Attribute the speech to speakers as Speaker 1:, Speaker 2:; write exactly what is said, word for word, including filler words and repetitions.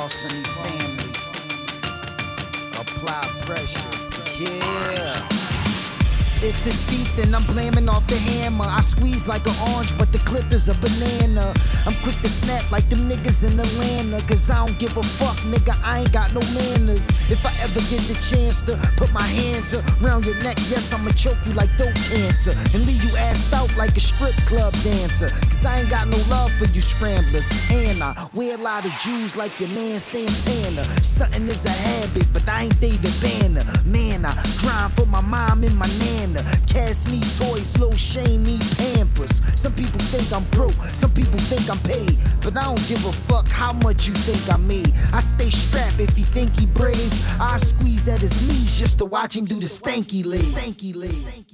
Speaker 1: Boss and the family. Apply pressure. Yeah. If it's beef, then I'm blaming off the hammer. I squeeze like an orange, but the clip is a banana. I'm quick to snap like them niggas in Atlanta. Cause I don't give a fuck, nigga, I ain't got no manners. If I ever get the chance to put my hands around your neck, yes, I'ma choke you like dope cancer and leave you assed out like a strip club dancer. Cause I ain't got no love for you scramblers. And I wear a lot of Jews like your man Santana. Stunting is a habit, but I ain't David Banner. Man, I grind for my mom and my nana. Cass need toys, Lil Shane need Pampers. Some people think I'm broke, some people think I'm paid, but I don't give a fuck how much you think I made. I stay strapped if he think he brave. I squeeze at his knees just to watch him do the stanky leg. Stanky leg.